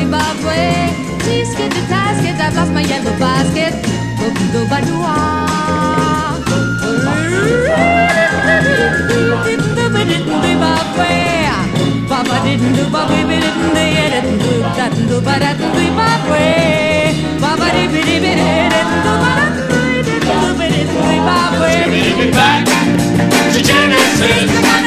Zimbabwe. Please get the tasket, I've lost my yellow basket. Baba didn't do, but we didn't do, yeah, didn't do, that didn't do, but that didn't do, Zimbabwe. Baba didn't do, didn't do, but that didn't do, Zimbabwe. Back to Genesis.